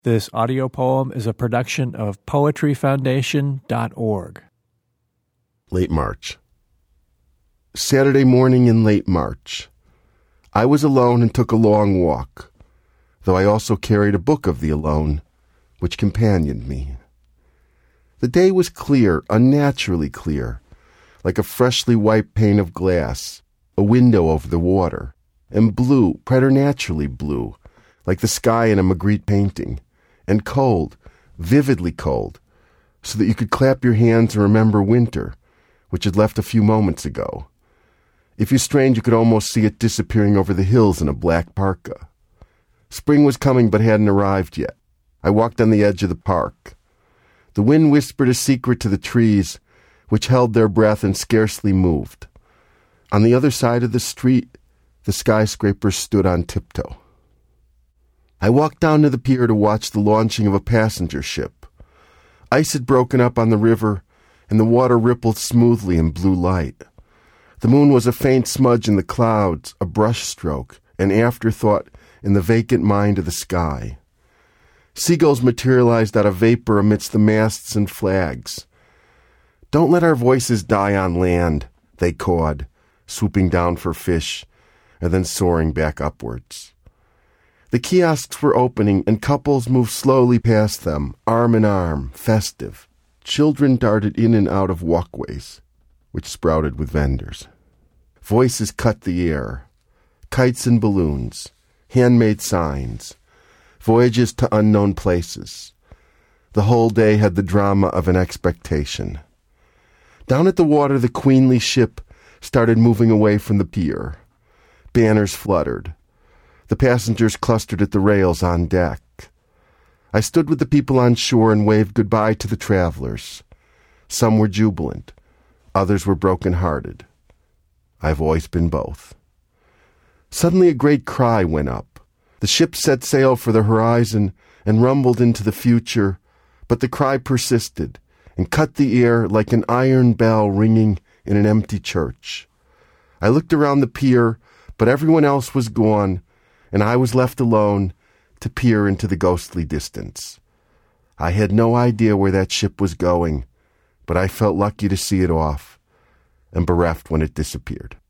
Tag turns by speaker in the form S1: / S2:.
S1: This audio poem is a production of poetryfoundation.org.
S2: Late March. Saturday morning in late March. I was alone and took a long walk, though I also carried a book of the alone, which companioned me. The day was clear, unnaturally clear, like a freshly wiped pane of glass, a window over the water, and blue, preternaturally blue, like the sky in a Magritte painting, and cold, vividly cold, so that you could clap your hands and remember winter, which had left a few moments ago. If you strained, you could almost see it disappearing over the hills in a black parka. Spring was coming but hadn't arrived yet. I walked on the edge of the park. The wind whispered a secret to the trees, which held their breath and scarcely moved. On the other side of the street, the skyscrapers stood on tiptoe. I walked down to the pier to watch the launching of a passenger ship. Ice had broken up on the river, and the water rippled smoothly in blue light. The moon was a faint smudge in the clouds, a brushstroke, an afterthought in the vacant mind of the sky. Seagulls materialized out of vapor amidst the masts and flags. "Don't let our voices die on land," they cawed, swooping down for fish, and then soaring back upwards. The kiosks were opening, and couples moved slowly past them, arm in arm, festive. Children darted in and out of walkways, which sprouted with vendors. Voices cut the air. Kites and balloons, handmade signs, voyages to unknown places. The whole day had the drama of an expectation. Down at the water, the queenly ship started moving away from the pier. Banners fluttered. The passengers clustered at the rails on deck. I stood with the people on shore and waved goodbye to the travelers. Some were jubilant. Others were broken-hearted. I've always been both. Suddenly a great cry went up. The ship set sail for the horizon and rumbled into the future, but the cry persisted and cut the air like an iron bell ringing in an empty church. I looked around the pier, but everyone else was gone, and I was left alone to peer into the ghostly distance. I had no idea where that ship was going, but I felt lucky to see it off, and bereft when it disappeared.